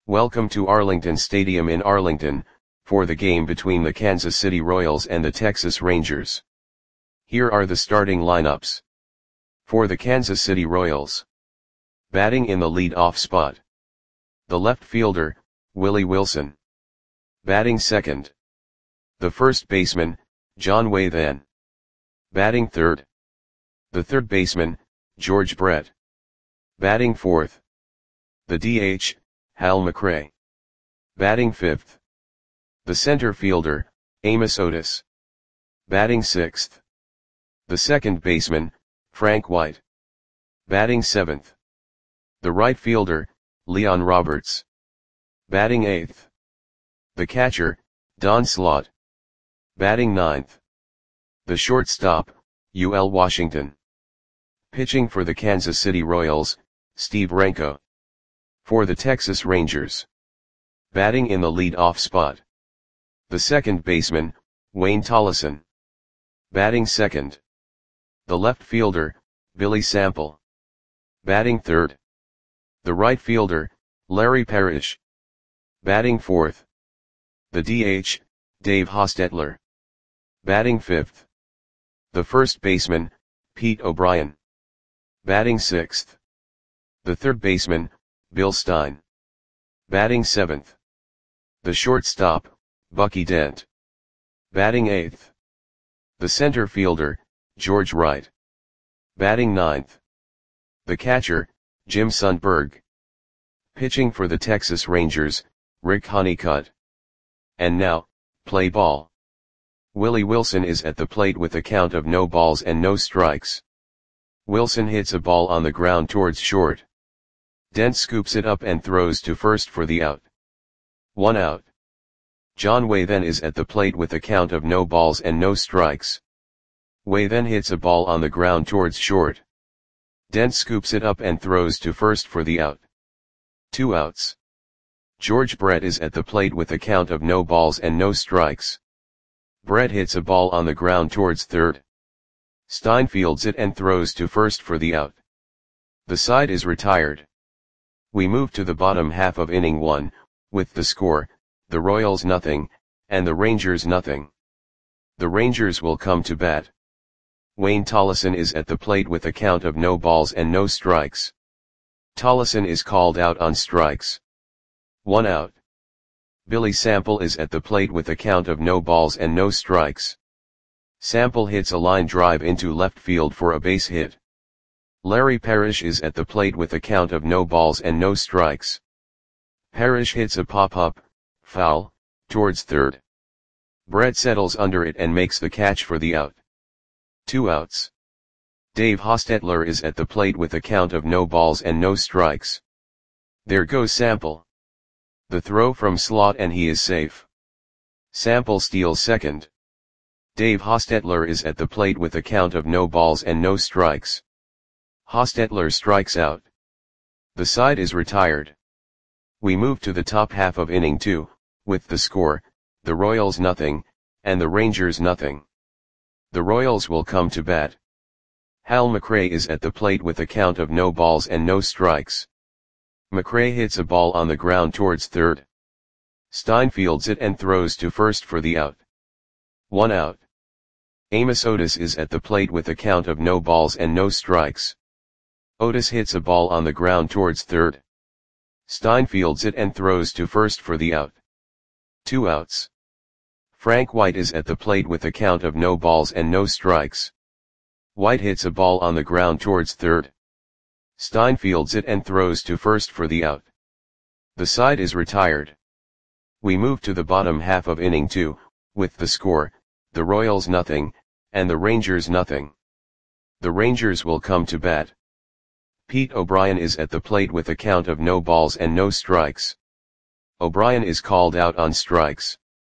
Welcome to Arlington Stadium in Arlington, for the game between the Kansas City Royals and the Texas Rangers. Here are the starting lineups. For the Kansas City Royals. Batting in the lead-off spot. The left fielder, Willie Wilson. Batting second. The first baseman, John Wathan. Batting third. The third baseman, George Brett. Batting fourth. The DH, Hal McRae. Batting fifth. The center fielder, Amos Otis. Batting sixth. The second baseman, Frank White. Batting seventh. The right fielder, Leon Roberts. Batting eighth. The catcher, Don Slaught. Batting ninth. The shortstop, UL Washington. Pitching for the Kansas City Royals, Steve Renko. For the Texas Rangers. Batting in the lead-off spot. The second baseman, Wayne Tollison. Batting second. The left fielder, Billy Sample. Batting third. The right fielder, Larry Parrish. Batting fourth. The DH, Dave Hostetler. Batting fifth. The first baseman, Pete O'Brien. Batting sixth. The third baseman, Bill Stein. Batting seventh. The shortstop, Bucky Dent. Batting eighth. The center fielder, George Wright. Batting ninth. The catcher, Jim Sundberg. Pitching for the Texas Rangers, Rick Honeycutt. And now, play ball. Willie Wilson is at the plate with a count of no balls and no strikes. Wilson hits a ball on the ground towards short. Dent scoops it up and throws to first for the out. 1 out. John Wathan is at the plate with a count of no balls and no strikes. Wathan hits a ball on the ground towards short. Dent scoops it up and throws to first for the out. 2 outs. George Brett is at the plate with a count of no balls and no strikes. Brett hits a ball on the ground towards third. Stein fields it and throws to first for the out. The side is retired. We move to the bottom half of inning 1, with the score, the Royals nothing, and the Rangers nothing. The Rangers will come to bat. Wayne Tollison is at the plate with a count of no balls and no strikes. Tollison is called out on strikes. 1 out. Billy Sample is at the plate with a count of no balls and no strikes. Sample hits a line drive into left field for a base hit. Larry Parrish is at the plate with a count of no balls and no strikes. Parrish hits a pop-up, foul, towards third. Brett settles under it and makes the catch for the out. 2 outs. Dave Hostetler is at the plate with a count of no balls and no strikes. There goes Sample. The throw from Slaught and he is safe. Sample steals second. Dave Hostetler is at the plate with a count of no balls and no strikes. Hostetler strikes out. The side is retired. We move to the top half of inning 2, with the score, the Royals nothing, and the Rangers nothing. The Royals will come to bat. Hal McRae is at the plate with a count of no balls and no strikes. McRae hits a ball on the ground towards third. Stein fields it and throws to first for the out. 1 out. Amos Otis is at the plate with a count of no balls and no strikes. Otis hits a ball on the ground towards third. Stein fields it and throws to first for the out. 2 outs. Frank White is at the plate with a count of no balls and no strikes. White hits a ball on the ground towards third. Stein fields it and throws to first for the out. The side is retired. We move to the bottom half of inning 2, with the score, the Royals nothing, and the Rangers nothing. The Rangers will come to bat. Pete O'Brien is at the plate with a count of no balls and no strikes. O'Brien is called out on strikes.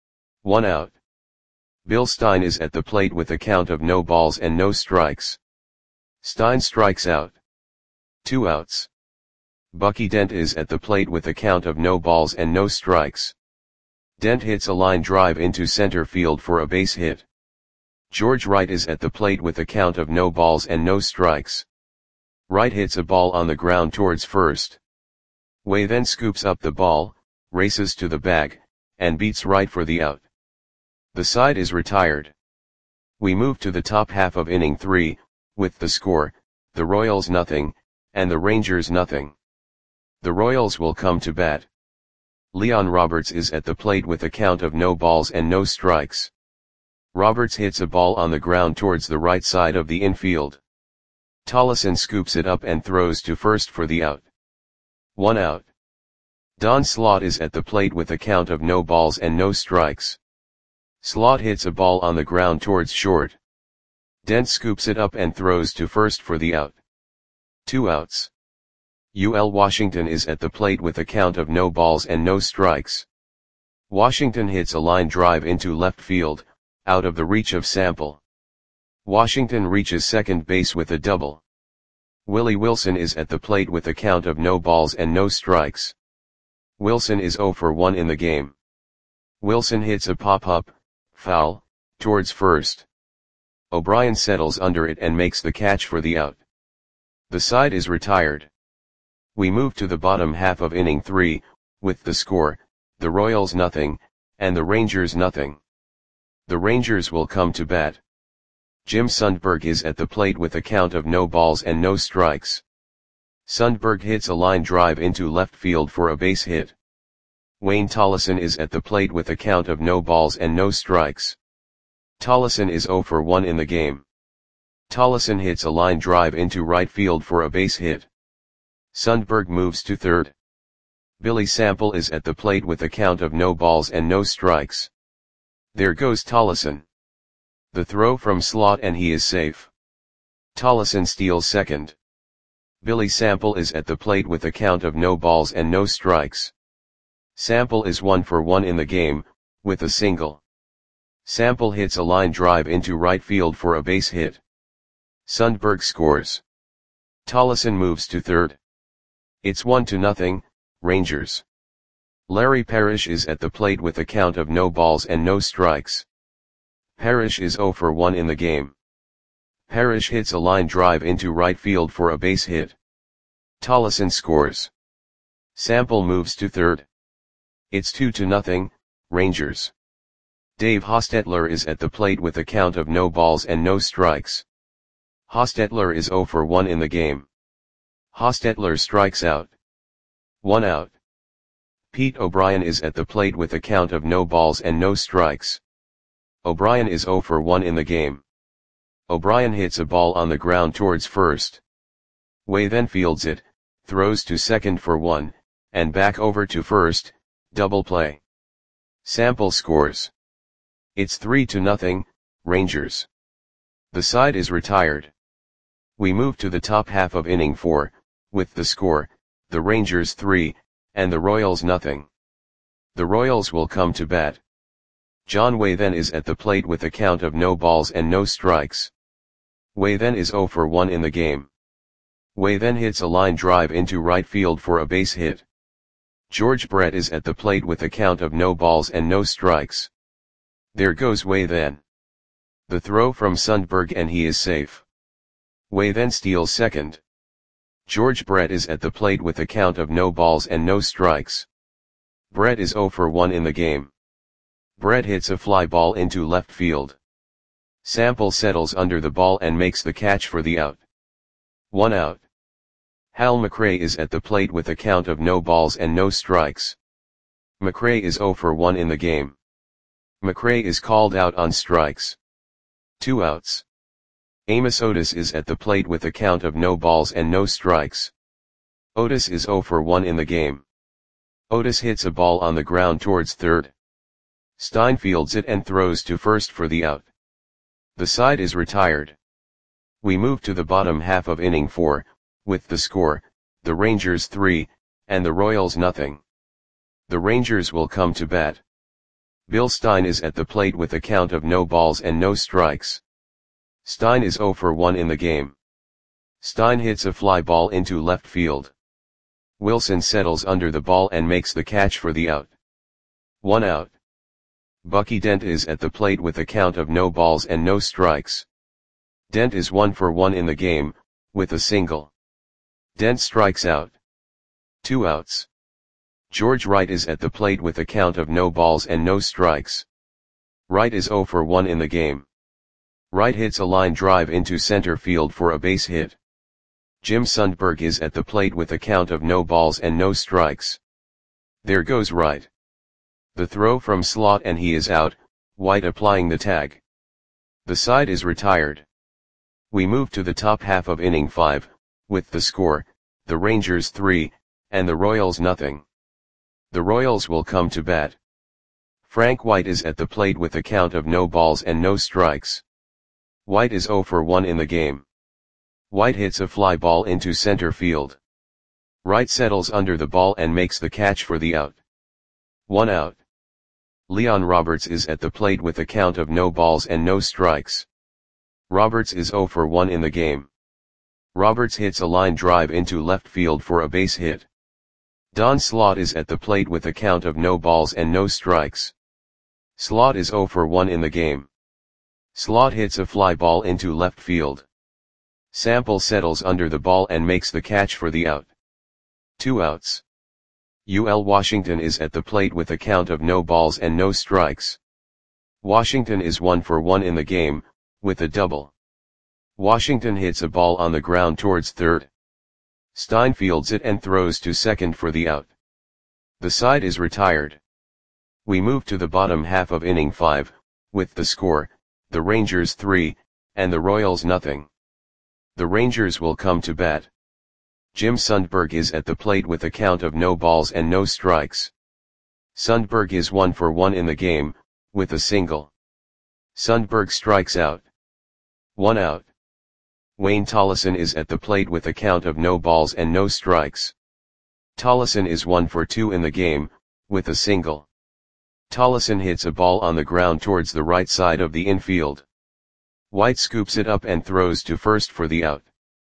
1 out. Bill Stein is at the plate with a count of no balls and no strikes. Stein strikes out. 2 outs. Bucky Dent is at the plate with a count of no balls and no strikes. Dent hits a line drive into center field for a base hit. George Wright is at the plate with a count of no balls and no strikes. Wright hits a ball on the ground towards first. Way then scoops up the ball, races to the bag, and beats right for the out. The side is retired. We move to the top half of inning 3, with the score, the Royals nothing, and the Rangers nothing. The Royals will come to bat. Leon Roberts is at the plate with a count of no balls and no strikes. Roberts hits a ball on the ground towards the right side of the infield. Tollison scoops it up and throws to first for the out. 1 out. Don Slaught is at the plate with a count of no balls and no strikes. Slaught hits a ball on the ground towards short. Dent scoops it up and throws to first for the out. 2 outs. UL Washington is at the plate with a count of no balls and no strikes. Washington hits a line drive into left field, out of the reach of Sample. Washington reaches second base with a double. Willie Wilson is at the plate with a count of no balls and no strikes. Wilson is 0 for 1 in the game. Wilson hits a pop-up, foul, towards first. O'Brien settles under it and makes the catch for the out. The side is retired. We move to the bottom half of inning 3, with the score, the Royals nothing, and the Rangers nothing. The Rangers will come to bat. Jim Sundberg is at the plate with a count of no balls and no strikes. Sundberg hits a line drive into left field for a base hit. Wayne Tollison is at the plate with a count of no balls and no strikes. Tollison is 0 for 1 in the game. Tollison hits a line drive into right field for a base hit. Sundberg moves to third. Billy Sample is at the plate with a count of no balls and no strikes. There goes Tollison. The throw from Slaught and he is safe. Tollison steals second. Billy Sample is at the plate with a count of no balls and no strikes. Sample is 1 for 1 in the game, with a single. Sample hits a line drive into right field for a base hit. Sundberg scores. Tollison moves to third. It's 1-0, Rangers. Larry Parrish is at the plate with a count of no balls and no strikes. Parrish is 0 for 1 in the game. Parrish hits a line drive into right field for a base hit. Tollison scores. Sample moves to third. It's 2-0, Rangers. Dave Hostetler is at the plate with a count of no balls and no strikes. Hostetler is 0 for 1 in the game. Hostetler strikes out. 1 out. Pete O'Brien is at the plate with a count of no balls and no strikes. O'Brien is 0 for 1 in the game. O'Brien hits a ball on the ground towards first. Way then fields it, throws to second for 1, and back over to first, double play. Sample scores. It's 3-0, Rangers. The side is retired. We move to the top half of inning 4, with the score, the Rangers 3, and the Royals nothing. The Royals will come to bat. John Way then is at the plate with a count of no balls and no strikes. Way then is 0 for 1 in the game. Way then hits a line drive into right field for a base hit. George Brett is at the plate with a count of no balls and no strikes. There goes Way then. The throw from Sundberg and he is safe. Way then steals second. George Brett is at the plate with a count of no balls and no strikes. Brett is 0 for 1 in the game. Brett hits a fly ball into left field. Sample settles under the ball and makes the catch for the out. 1 out. Hal McRae is at the plate with a count of no balls and no strikes. McRae is 0 for 1 in the game. McRae is called out on strikes. 2 outs. Amos Otis is at the plate with a count of no balls and no strikes. Otis is 0 for 1 in the game. Otis hits a ball on the ground towards third. Stein fields it and throws to first for the out. The side is retired. We move to the bottom half of inning 4, with the score, the Rangers 3, and the Royals nothing. The Rangers will come to bat. Bill Stein is at the plate with a count of no balls and no strikes. Stein is 0 for 1 in the game. Stein hits a fly ball into left field. Wilson settles under the ball and makes the catch for the out. 1 out. Bucky Dent is at the plate with a count of no balls and no strikes. Dent is 1 for 1 in the game, with a single. Dent strikes out. 2 outs. George Wright is at the plate with a count of no balls and no strikes. Wright is 0 for 1 in the game. Wright hits a line drive into center field for a base hit. Jim Sundberg is at the plate with a count of no balls and no strikes. There goes Wright. The throw from slot and he is out, White applying the tag. The side is retired. We move to the top half of inning 5, with the score, the Rangers 3, and the Royals nothing. The Royals will come to bat. Frank White is at the plate with a count of no balls and no strikes. White is 0 for 1 in the game. White hits a fly ball into center field. Wright settles under the ball and makes the catch for the out. 1 out. Leon Roberts is at the plate with a count of no balls and no strikes. Roberts is 0 for 1 in the game. Roberts hits a line drive into left field for a base hit. Don Slaught is at the plate with a count of no balls and no strikes. Slaught is 0 for 1 in the game. Slaught hits a fly ball into left field. Sample settles under the ball and makes the catch for the out. 2 outs. UL Washington is at the plate with a count of no balls and no strikes. Washington is 1 for 1 in the game, with a double. Washington hits a ball on the ground towards third. Stein fields it and throws to second for the out. The side is retired. We move to the bottom half of inning 5, with the score, the Rangers 3, and the Royals nothing. The Rangers will come to bat. Jim Sundberg is at the plate with a count of no balls and no strikes. Sundberg is 1 for 1 in the game, with a single. Sundberg strikes out. 1 out. Wayne Tollison is at the plate with a count of no balls and no strikes. Tollison is 1 for 2 in the game, with a single. Tollison hits a ball on the ground towards the right side of the infield. White scoops it up and throws to first for the out.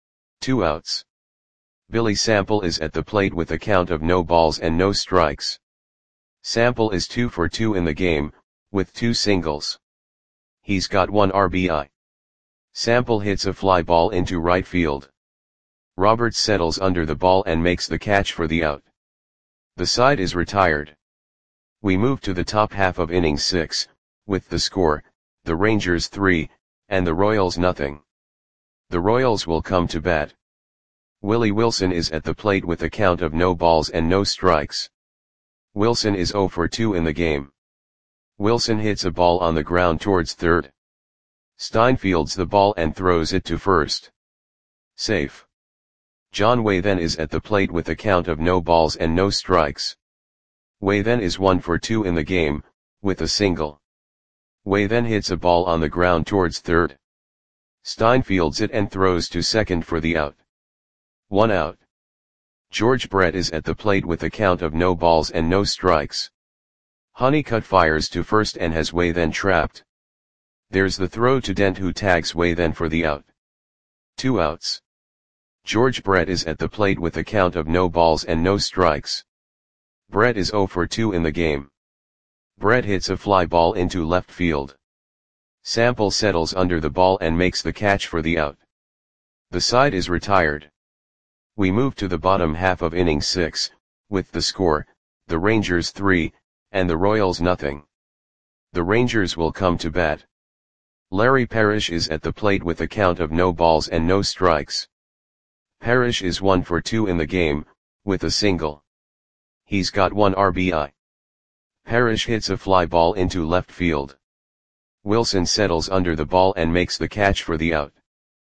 2 outs. Billy Sample is at the plate with a count of no balls and no strikes. Sample is 2 for 2 in the game, with 2 singles. He's got 1 RBI. Sample hits a fly ball into right field. Roberts settles under the ball and makes the catch for the out. The side is retired. We move to the top half of inning 6, with the score, the Rangers 3, and the Royals nothing. The Royals will come to bat. Willie Wilson is at the plate with a count of no balls and no strikes. Wilson is 0 for 2 in the game. Wilson hits a ball on the ground towards third. Stein fields the ball and throws it to first. Safe. John Waythen is at the plate with a count of no balls and no strikes. Waythen is 1 for 2 in the game, with a single. Waythen hits a ball on the ground towards third. Stein fields it and throws to second for the out. 1 out. George Brett is at the plate with a count of no balls and no strikes. Honeycutt fires to first and has Waythen trapped. There's the throw to Dent who tags Waythen for the out. 2 outs. George Brett is at the plate with a count of no balls and no strikes. Brett is 0 for 2 in the game. Brett hits a fly ball into left field. Sample settles under the ball and makes the catch for the out. The side is retired. We move to the bottom half of inning 6, with the score, the Rangers 3, and the Royals nothing. The Rangers will come to bat. Larry Parrish is at the plate with a count of no balls and no strikes. Parrish is 1 for 2 in the game, with a single. He's got 1 RBI. Parrish hits a fly ball into left field. Wilson settles under the ball and makes the catch for the out.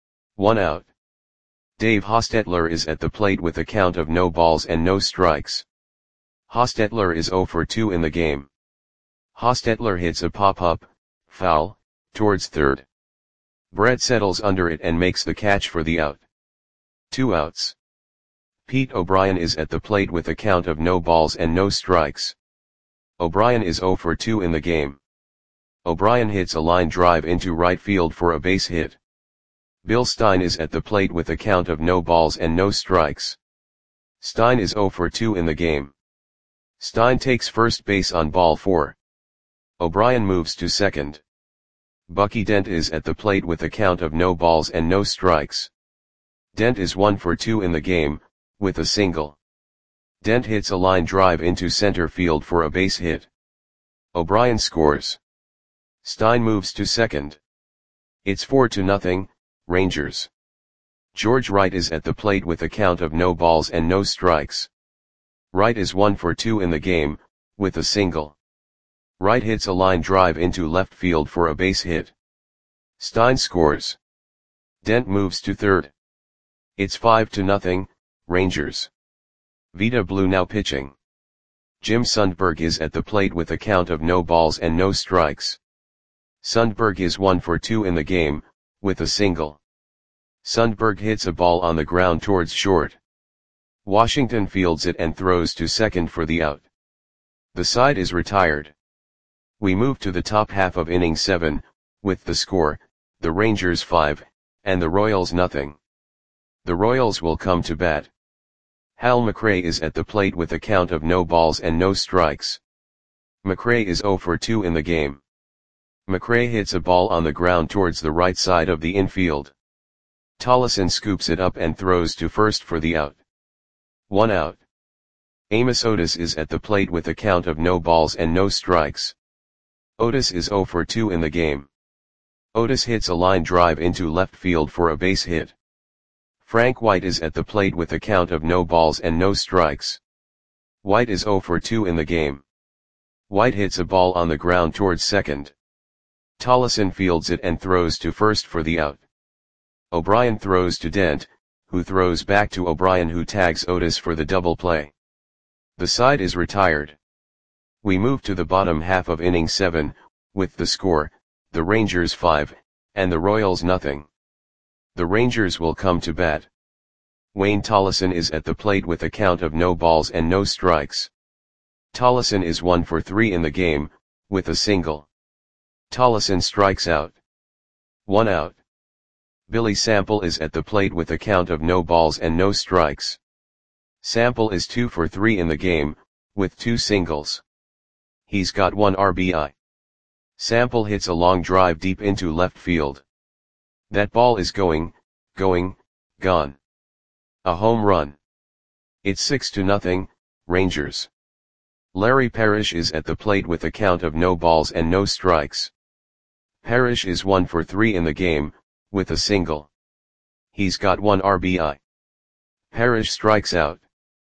1 out. Dave Hostetler is at the plate with a count of no balls and no strikes. Hostetler is 0 for 2 in the game. Hostetler hits a pop-up, foul, towards third. Brett settles under it and makes the catch for the out. 2 outs. Pete O'Brien is at the plate with a count of no balls and no strikes. O'Brien is 0 for 2 in the game. O'Brien hits a line drive into right field for a base hit. Bill Stein is at the plate with a count of no balls and no strikes. Stein is 0 for 2 in the game. Stein takes first base on ball 4. O'Brien moves to second. Bucky Dent is at the plate with a count of no balls and no strikes. Dent is 1 for 2 in the game, with a single. Dent hits a line drive into center field for a base hit. O'Brien scores. Stein moves to second. It's 4-0, Rangers. George Wright is at the plate with a count of no balls and no strikes. Wright is 1 for 2 in the game, with a single. Wright hits a line drive into left field for a base hit. Stein scores. Dent moves to third. It's 5-0, Rangers. Vida Blue now pitching. Jim Sundberg is at the plate with a count of no balls and no strikes. Sundberg is 1 for 2 in the game, with a single. Sundberg hits a ball on the ground towards short. Washington fields it and throws to second for the out. The side is retired. We move to the top half of inning 7, with the score, the Rangers 5, and the Royals nothing. The Royals will come to bat. Hal McRae is at the plate with a count of no balls and no strikes. McRae is 0 for 2 in the game. McRae hits a ball on the ground towards the right side of the infield. Tollison scoops it up and throws to first for the out. 1 out. Amos Otis is at the plate with a count of no balls and no strikes. Otis is 0 for 2 in the game. Otis hits a line drive into left field for a base hit. Frank White is at the plate with a count of no balls and no strikes. White is 0 for 2 in the game. White hits a ball on the ground towards second. Tollison fields it and throws to first for the out. O'Brien throws to Dent, who throws back to O'Brien, who tags Otis for the double play. The side is retired. We move to the bottom half of inning 7, with the score, the Rangers 5, and the Royals nothing. The Rangers will come to bat. Wayne Tollison is at the plate with a count of no balls and no strikes. Tollison is 1 for 3 in the game, with a single. Tollison strikes out. 1 out. Billy Sample is at the plate with a count of no balls and no strikes. Sample is 2 for 3 in the game, with 2 singles. He's got 1 RBI. Sample hits a long drive deep into left field. That ball is going, gone. A home run. It's 6-0, Rangers. Larry Parrish is at the plate with a count of no balls and no strikes. Parrish is 1 for 3 in the game, with a single. He's got 1 RBI. Parrish strikes out.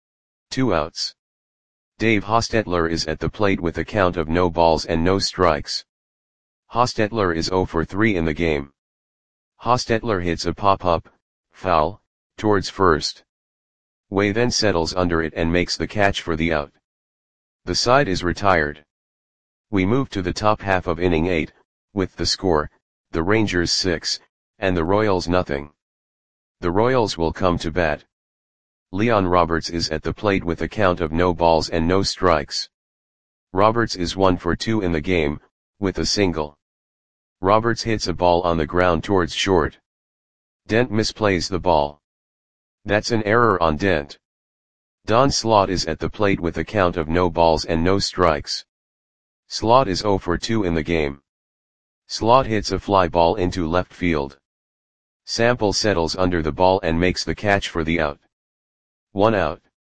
2 outs. Dave Hostetler is at the plate with a count of no balls and no strikes. Hostetler is 0 for 3 in the game. Hostetler hits a pop-up, foul, towards first. Way then settles under it and makes the catch for the out. The side is retired. We move to the top half of inning 8, with the score, the Rangers 6, and the Royals nothing. The Royals will come to bat. Leon Roberts is at the plate with a count of no balls and no strikes. Roberts is 1 for 2 in the game, with a single. Roberts hits a ball on the ground towards short. Dent misplays the ball. That's an error on Dent. Don Slaught is at the plate with a count of no balls and no strikes. Slaught is 0 for 2 in the game. Slaught hits a fly ball into left field. Sample settles under the ball and makes the catch for the out. 1 out.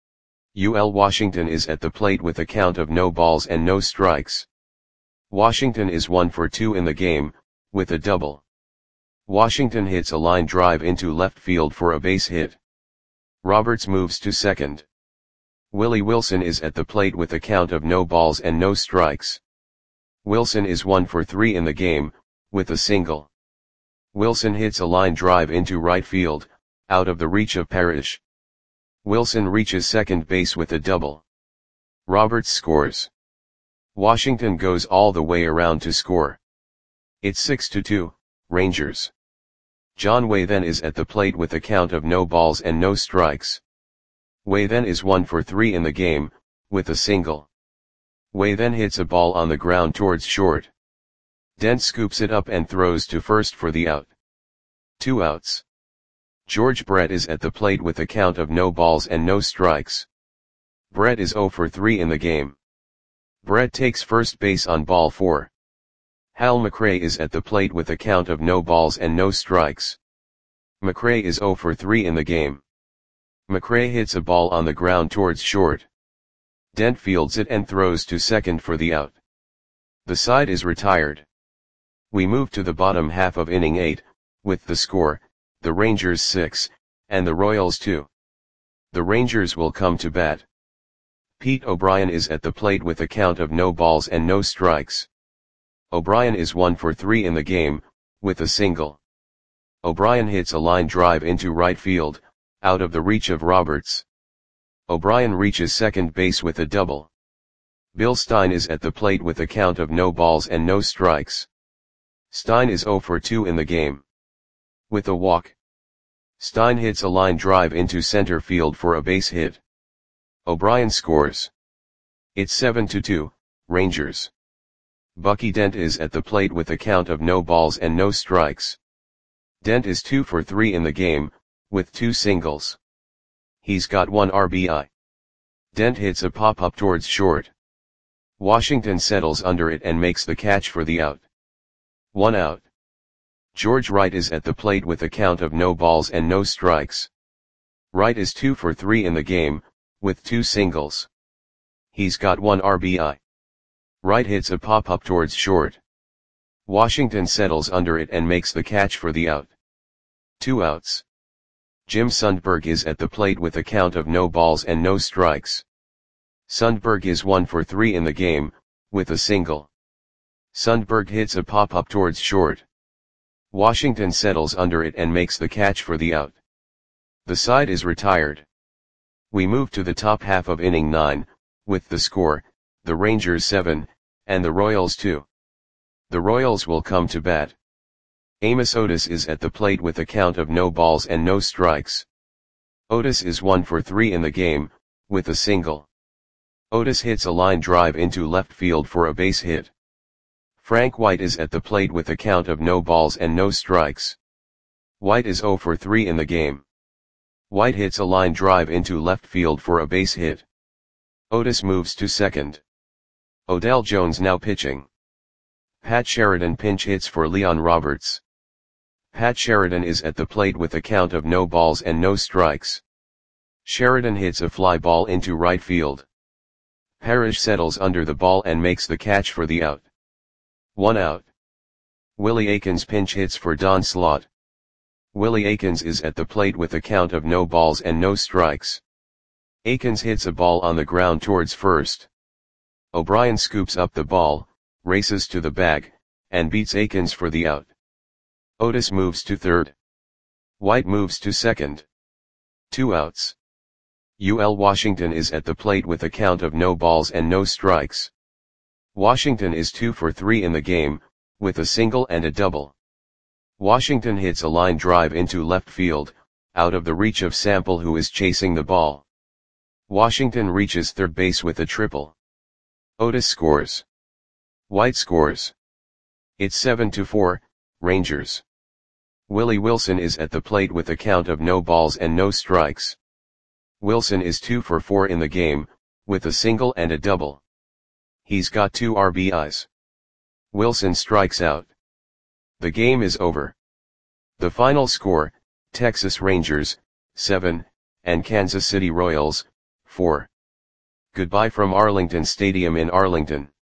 UL Washington is at the plate with a count of no balls and no strikes. Washington is 1 for 2 in the game, with a double. Washington hits a line drive into left field for a base hit. Roberts moves to second. Willie Wilson is at the plate with a count of no balls and no strikes. Wilson is 1 for 3 in the game, with a single. Wilson hits a line drive into right field, out of the reach of Parrish. Wilson reaches second base with a double. Roberts scores. Washington goes all the way around to score. It's 6-2, Rangers. John Way then is at the plate with a count of no balls and no strikes. Way then is 1 for 3 in the game, with a single. Way then hits a ball on the ground towards short. Dent scoops it up and throws to first for the out. 2 outs. George Brett is at the plate with a count of no balls and no strikes. Brett is 0 for 3 in the game. Brett takes first base on ball 4. Hal McRae is at the plate with a count of no balls and no strikes. McRae is 0 for 3 in the game. McRae hits a ball on the ground towards short. Dent fields it and throws to second for the out. The side is retired. We move to the bottom half of inning 8, with the score, the Rangers 6, and the Royals 2. The Rangers will come to bat. Pete O'Brien is at the plate with a count of no balls and no strikes. O'Brien is 1 for 3 in the game, with a single. O'Brien hits a line drive into right field, out of the reach of Roberts. O'Brien reaches second base with a double. Bill Stein is at the plate with a count of no balls and no strikes. Stein is 0 for 2 in the game. With a walk. Stein hits a line drive into center field for a base hit. O'Brien scores. It's 7-2, Rangers. Bucky Dent is at the plate with a count of no balls and no strikes. Dent is 2 for 3 in the game, with 2 singles. He's got 1 RBI. Dent hits a pop-up towards short. Washington settles under it and makes the catch for the out. 1 out. George Wright is at the plate with a count of no balls and no strikes. Wright is 2 for 3 in the game, with 2 singles. He's got 1 RBI. Wright hits a pop-up towards short. Washington settles under it and makes the catch for the out. 2 outs. Jim Sundberg is at the plate with a count of no balls and no strikes. Sundberg is 1 for 3 in the game, with a single. Sundberg hits a pop-up towards short. Washington settles under it and makes the catch for the out. The side is retired. We move to the top half of inning 9, with the score, the Rangers 7, and the Royals 2. The Royals will come to bat. Amos Otis is at the plate with a count of no balls and no strikes. Otis is 1 for 3 in the game, with a single. Otis hits a line drive into left field for a base hit. Frank White is at the plate with a count of no balls and no strikes. White is 0 for 3 in the game. White hits a line drive into left field for a base hit. Otis moves to second. Odell Jones now pitching. Pat Sheridan pinch hits for Leon Roberts. Pat Sheridan is at the plate with a count of no balls and no strikes. Sheridan hits a fly ball into right field. Parrish settles under the ball and makes the catch for the out. 1 out. Willie Aikens pinch hits for Don Slaught. Willie Aikens is at the plate with a count of no balls and no strikes. Aikens hits a ball on the ground towards first. O'Brien scoops up the ball, races to the bag, and beats Aikens for the out. Otis moves to third. White moves to second. 2 outs. UL Washington is at the plate with a count of no balls and no strikes. Washington is 2 for 3 in the game, with a single and a double. Washington hits a line drive into left field, out of the reach of Sample who is chasing the ball. Washington reaches third base with a triple. Otis scores. White scores. It's 7-4, Rangers. Willie Wilson is at the plate with a count of no balls and no strikes. Wilson is 2 for 4 in the game, with a single and a double. He's got 2 RBIs. Wilson strikes out. The game is over. The final score, Texas Rangers, 7, and Kansas City Royals, 4. Goodbye from Arlington Stadium in Arlington.